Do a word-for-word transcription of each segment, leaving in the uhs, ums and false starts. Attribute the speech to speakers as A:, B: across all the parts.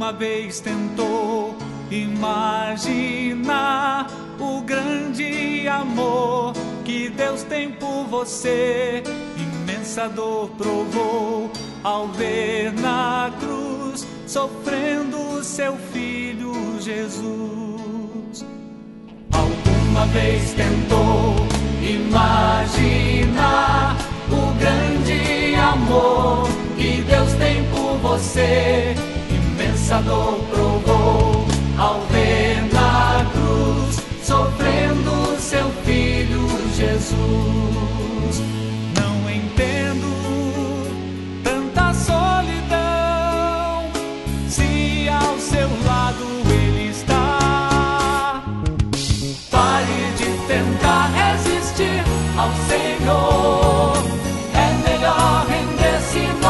A: Alguma vez tentou imaginar o grande amor que Deus tem por você? Imensa dor provou ao ver na cruz sofrendo seu filho Jesus. Alguma vez tentou imaginar o grande amor que Deus tem por você? Imensa dor provou ao ver na cruz sofrendo seu filho Jesus. Não entendo tanta solidão se ao seu lado Ele está. Pare de tentar resistir ao Senhor, é melhor render-se no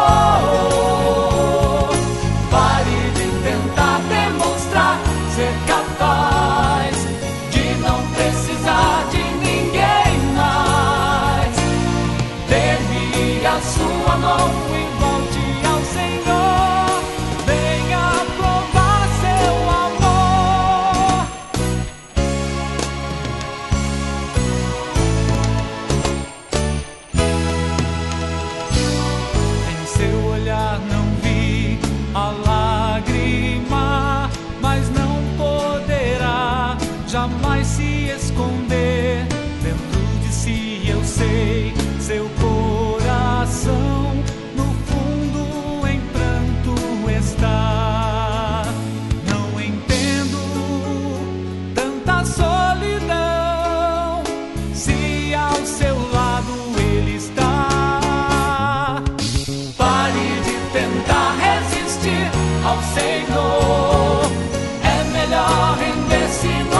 A: amor. Pare de tentar demonstrar ser capaz de não precisar de ninguém mais. Dê-me a sua mão e volte ao Senhor. Venha provar seu amor. Em seu olhar não vi a lágrima, mas não poderá jamais se esconder. Dentro de si eu sei, seu coração no fundo em pranto está. Não entendo tanta solidão se ao seu lado Ele está. Pare de tentar resistir ao Senhor, é melhor render-se no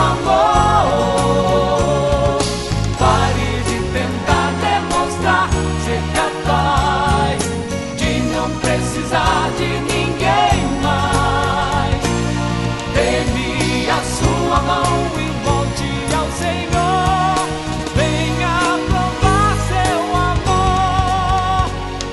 A: amor. Pare de tentar demonstrar ser capaz de não precisar de ninguém mais. Dê-me a sua mão e volte ao Senhor. Venha provar seu amor.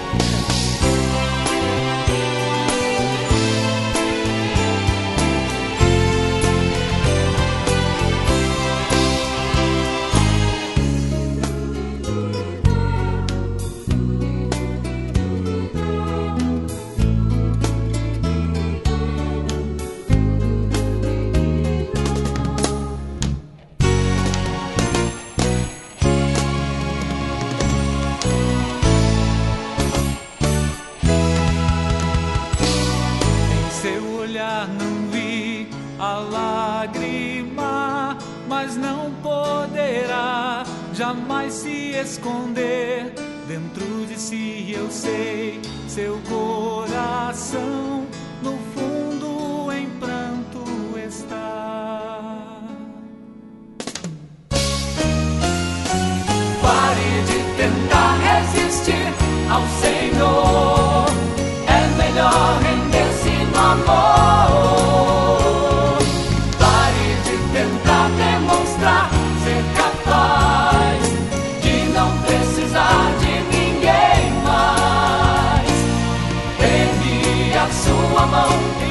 A: Em seu olhar não vi a lágrima, mas não poderá jamais se esconder. Dentro de si eu sei, seu coração no fundo em pranto está. Pare de tentar resistir ao Senhor, é melhor render-se no amor. Pare de tentar demonstrar ser capaz de não precisar de ninguém mais. Dê-me a sua mão